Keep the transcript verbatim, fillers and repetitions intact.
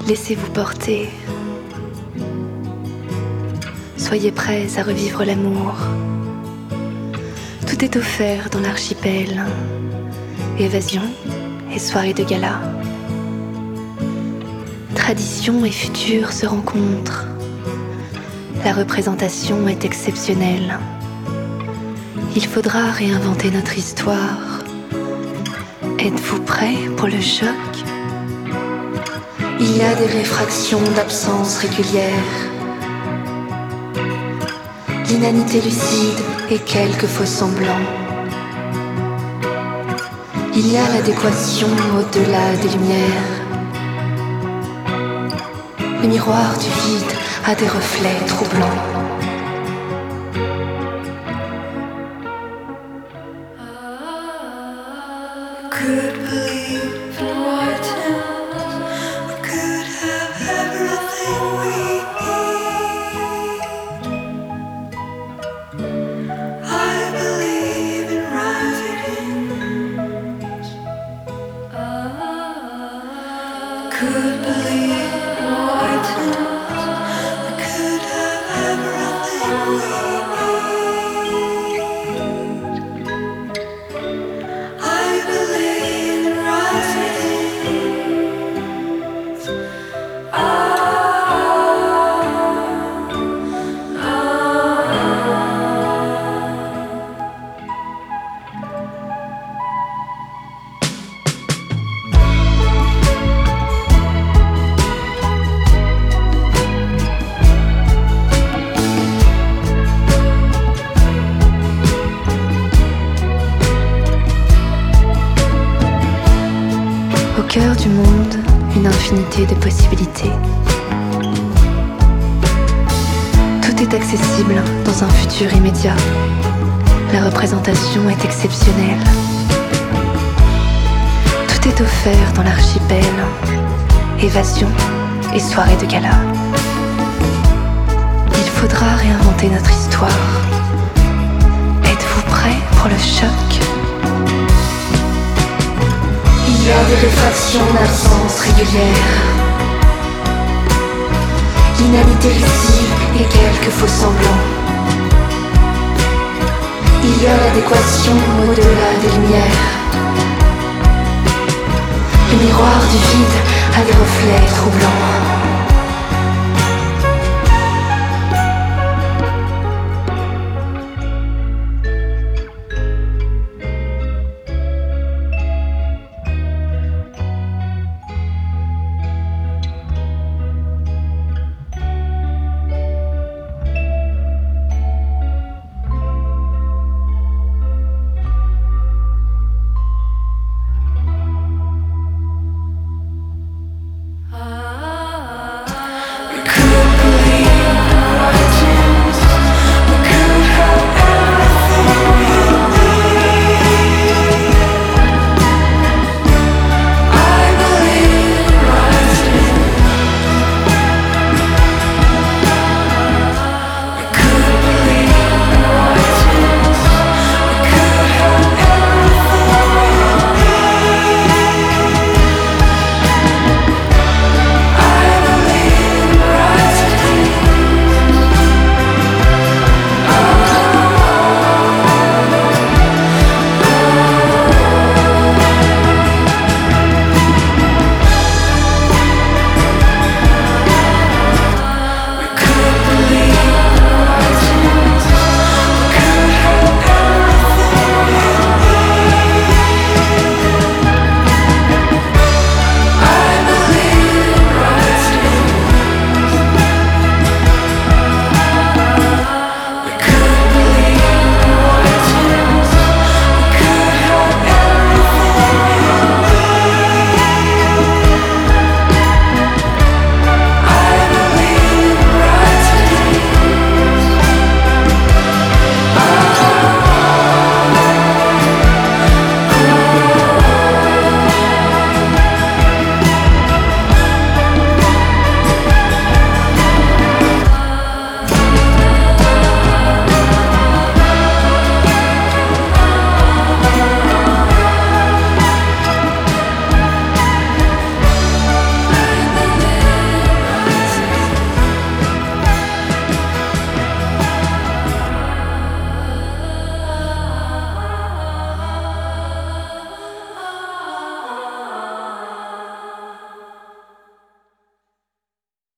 Laissez-vous porter. Soyez prêts à revivre l'amour. Tout est offert dans l'archipel. Évasion et soirée de gala. Tradition et futur se rencontrent. La représentation est exceptionnelle. Il faudra réinventer notre histoire. Êtes-vous prêts pour le choc? Il y a des réfractions d'absence régulière, l'inanité lucide et quelques faux semblants. Il y a l'adéquation au-delà des lumières. Le miroir du vide a des reflets troublants. Au cœur du monde, une infinité de possibilités. Tout est accessible dans un futur immédiat. La représentation est exceptionnelle. Tout est offert dans l'archipel. Évasion et soirée de gala. Il faudra réinventer notre histoire. Êtes-vous prêts pour le choc? Il y a des réfractions d'absence régulière, l'inanité lucide et quelques faux semblants. Il y a l'adéquation au-delà des lumières. Le miroir du vide a des reflets troublants.